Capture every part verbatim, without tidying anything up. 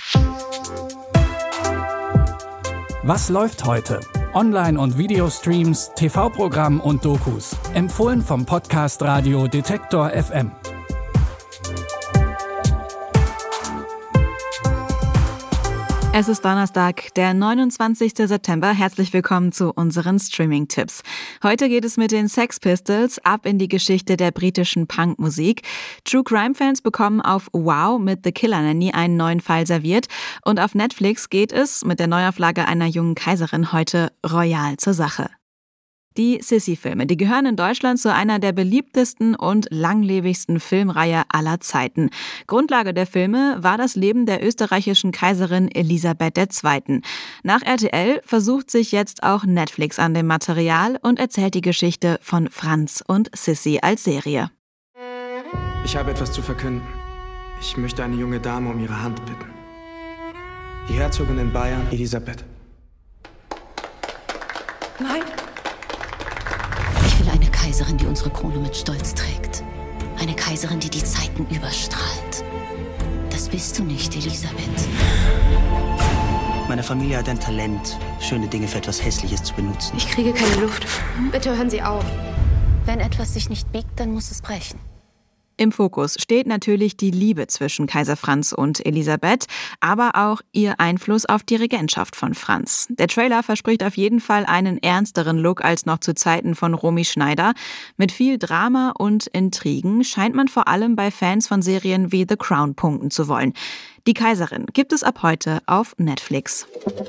Was läuft heute? Online- und Videostreams, T V-Programm und Dokus. Empfohlen vom Podcast Radio Detektor F M. Es ist Donnerstag, der neunundzwanzigster September. Herzlich willkommen zu unseren Streaming-Tipps. Heute geht es mit den Sex Pistols ab in die Geschichte der britischen Punkmusik. True-Crime-Fans bekommen auf Wow mit The Killer Nanny einen neuen Fall serviert. Und auf Netflix geht es mit der Neuauflage einer jungen Kaiserin heute royal zur Sache. Die Sissi-Filme, die gehören in Deutschland zu einer der beliebtesten und langlebigsten Filmreihe aller Zeiten. Grundlage der Filme war das Leben der österreichischen Kaiserin Elisabeth der Zweite. Nach R T L versucht sich jetzt auch Netflix an dem Material und erzählt die Geschichte von Franz und Sissi als Serie. Ich habe etwas zu verkünden. Ich möchte eine junge Dame um ihre Hand bitten. Die Herzogin in Bayern, Elisabeth. Nein. Eine Kaiserin, die unsere Krone mit Stolz trägt. Eine Kaiserin, die die Zeiten überstrahlt. Das bist du nicht, Elisabeth. Meine Familie hat ein Talent, schöne Dinge für etwas Hässliches zu benutzen. Ich kriege keine Luft. Bitte hören Sie auf. Wenn etwas sich nicht biegt, dann muss es brechen. Im Fokus steht natürlich die Liebe zwischen Kaiser Franz und Elisabeth, aber auch ihr Einfluss auf die Regentschaft von Franz. Der Trailer verspricht auf jeden Fall einen ernsteren Look als noch zu Zeiten von Romy Schneider. Mit viel Drama und Intrigen scheint man vor allem bei Fans von Serien wie The Crown punkten zu wollen. Die Kaiserin gibt es ab heute auf Netflix.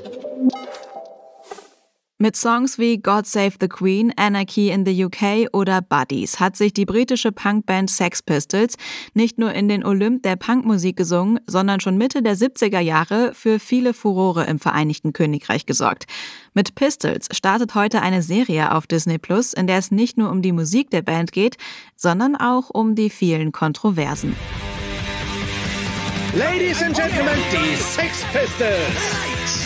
Mit Songs wie God Save the Queen, Anarchy in the U K oder Buddies hat sich die britische Punkband Sex Pistols nicht nur in den Olymp der Punkmusik gesungen, sondern schon Mitte der siebziger Jahre für viele Furore im Vereinigten Königreich gesorgt. Mit Pistols startet heute eine Serie auf Disney Plus, in der es nicht nur um die Musik der Band geht, sondern auch um die vielen Kontroversen. Ladies and Gentlemen, die Sex Pistols!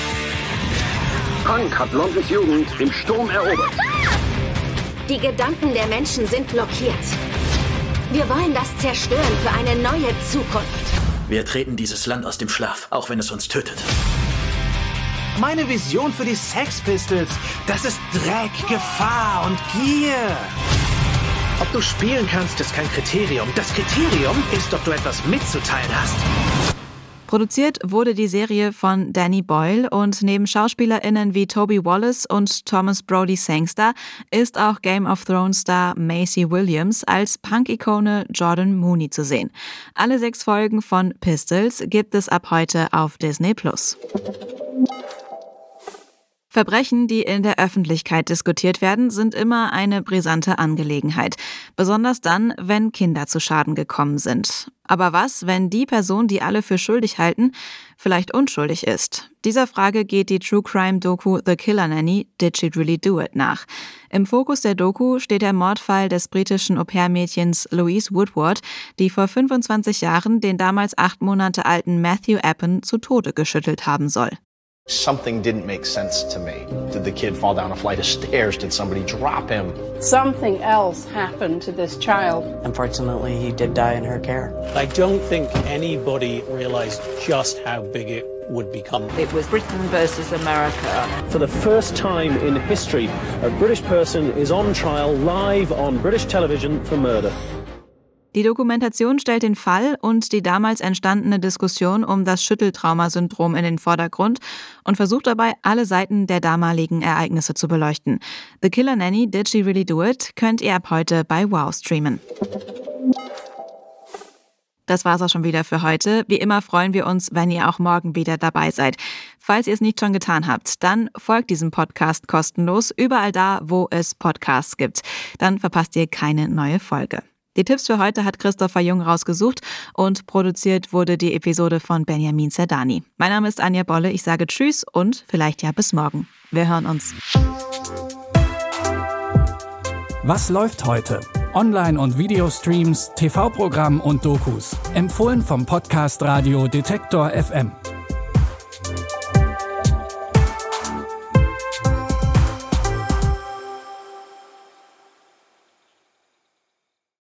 Punk hat Londons Jugend im Sturm erobert. Die Gedanken der Menschen sind blockiert. Wir wollen das zerstören für eine neue Zukunft. Wir treten dieses Land aus dem Schlaf, auch wenn es uns tötet. Meine Vision für die Sex Pistols, das ist Dreck, Gefahr und Gier. Ob du spielen kannst, ist kein Kriterium. Das Kriterium ist, ob du etwas mitzuteilen hast. Produziert wurde die Serie von Danny Boyle und neben SchauspielerInnen wie Toby Wallace und Thomas Brodie Sangster ist auch Game of Thrones Star Maisie Williams als Punk-Ikone Jordan Mooney zu sehen. Alle sechs Folgen von Pistols gibt es ab heute auf Disney Plus. Verbrechen, die in der Öffentlichkeit diskutiert werden, sind immer eine brisante Angelegenheit. Besonders dann, wenn Kinder zu Schaden gekommen sind. Aber was, wenn die Person, die alle für schuldig halten, vielleicht unschuldig ist? Dieser Frage geht die True-Crime-Doku The Killer Nanny, Did She Really Do It? nach. Im Fokus der Doku steht der Mordfall des britischen Au-pair-Mädchens Louise Woodward, die vor fünfundzwanzig Jahren den damals acht Monate alten Matthew Appen zu Tode geschüttelt haben soll. Something didn't make sense to me. Did the kid fall down a flight of stairs? Did somebody drop him? Something else happened to this child. Unfortunately, he did die in her care. I don't think anybody realized just how big it would become. It was Britain versus America. For the first time in history, a British person is on trial live on British television for murder. Die Dokumentation stellt den Fall und die damals entstandene Diskussion um das Schütteltrauma-Syndrom in den Vordergrund und versucht dabei, alle Seiten der damaligen Ereignisse zu beleuchten. The Killer Nanny, Did She Really Do It? Könnt ihr ab heute bei Wow streamen. Das war's auch schon wieder für heute. Wie immer freuen wir uns, wenn ihr auch morgen wieder dabei seid. Falls ihr es nicht schon getan habt, dann folgt diesem Podcast kostenlos überall da, wo es Podcasts gibt. Dann verpasst ihr keine neue Folge. Die Tipps für heute hat Christopher Jung rausgesucht und produziert wurde die Episode von Benjamin Zerdani. Mein Name ist Anja Bolle, ich sage Tschüss und vielleicht ja bis morgen. Wir hören uns. Was läuft heute? Online- und Videostreams, T V-Programm und Dokus. Empfohlen vom Podcast Radio Detektor F M.